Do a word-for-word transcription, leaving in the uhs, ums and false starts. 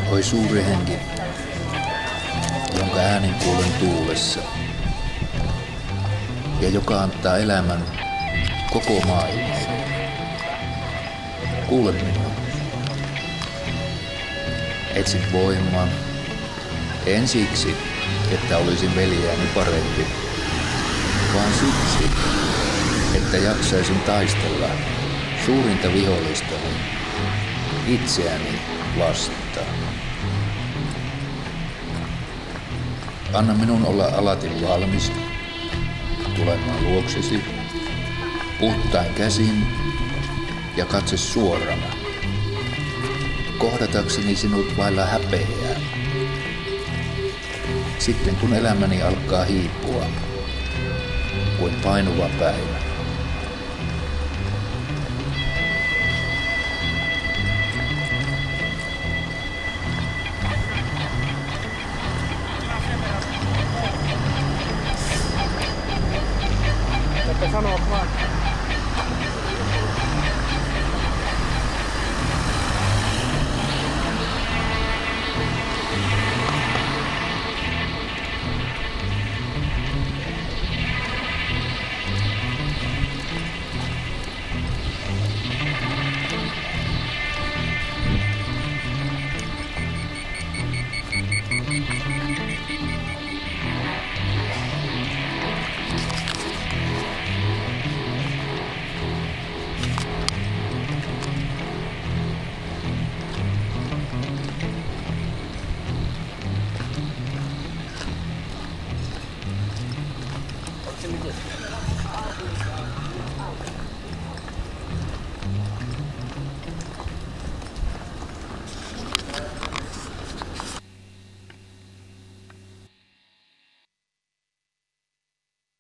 Oi suuri henki, jonka äänen kuulen tuulessa ja joka antaa elämän koko maailmalle. Kuule minua. Etsin voimaa, en siksi, että olisin veljääni parempi, vaan siksi, että jaksaisin taistella suurinta vihollistani, itseäni vastaan. Anna minun olla alati valmis tulemaan luoksesi, puhtain käsin ja katse suorana, kohdatakseni sinut vailla häpeää. Sitten kun elämäni alkaa hiipua kuin painuva päivä.